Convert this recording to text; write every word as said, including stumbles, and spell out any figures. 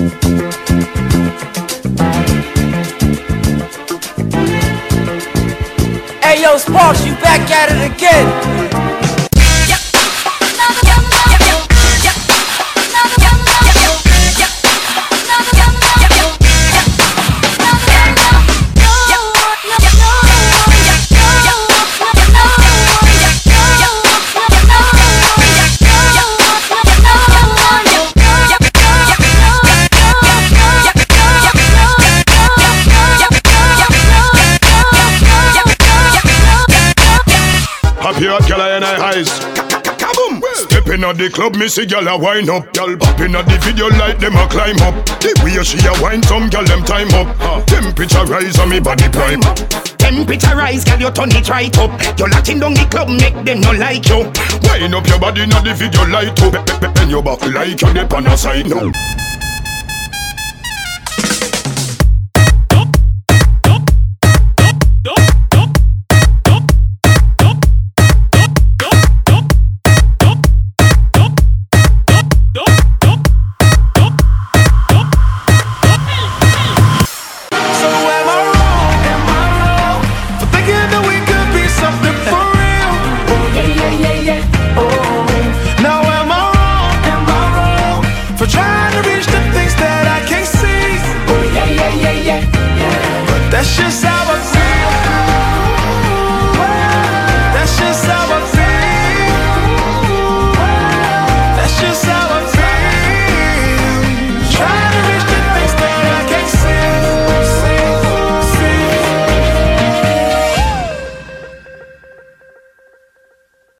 Hey yo, Sparks, you back at it again. Happy hot gyal in her eyes. Kaboom! Stepping at the club, me see gyal a wine up. Gyal popping at the video like them a climb up. The way she a wine, some gyal them time up. uh, Temperature rise and me body prime. Temperature rise, gyal you turn it right up. You locking down the club, make them no like you. Wine up your body, not the video light up. Bend your back like you dip on a side now.